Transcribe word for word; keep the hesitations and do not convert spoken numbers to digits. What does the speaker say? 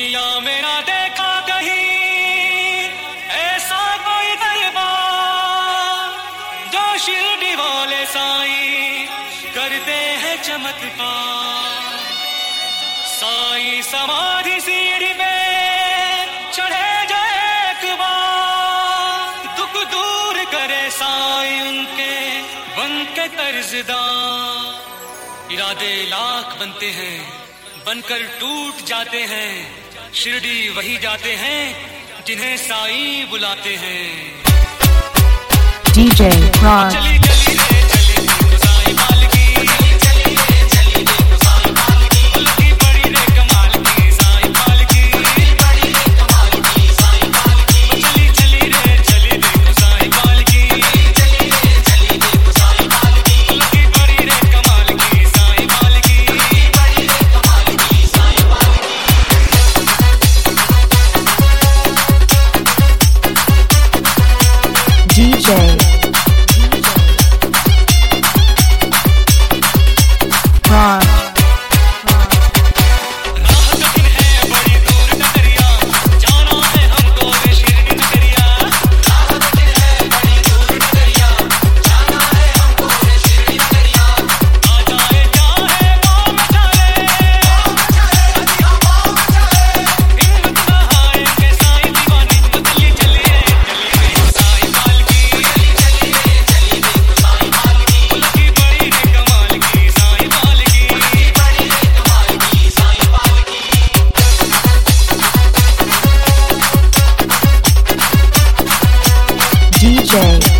दुनिया में ना देखा कहीं ऐसा कोई दरबार जो शिरडी वाले साईं करते हैं चमत्कार। साईं समाधि सीढ़ी पे चढ़े जो एक बार, दुख दूर करे साईं उनके बन के कर्जदार। इरादे लाख बनते हैं बनकर टूट जाते हैं, शिरडी वही जाते हैं जिन्हें साईं बुलाते हैं। डीजे रॉक चली चली रे चली देखो साईं माल की, चली रे चली देखो साईं माल की, लगी बड़ी रे कमाल की साईं माल की, बड़ी रे कमाल की साईं माल की। चली चली रे चली देखो साईं माल की, चली रे चली देखो साईं माल की, लगी बड़ी रे कमाल की साईं माल की, बड़ी रे कमाल की साईं माल की। DJ rock D J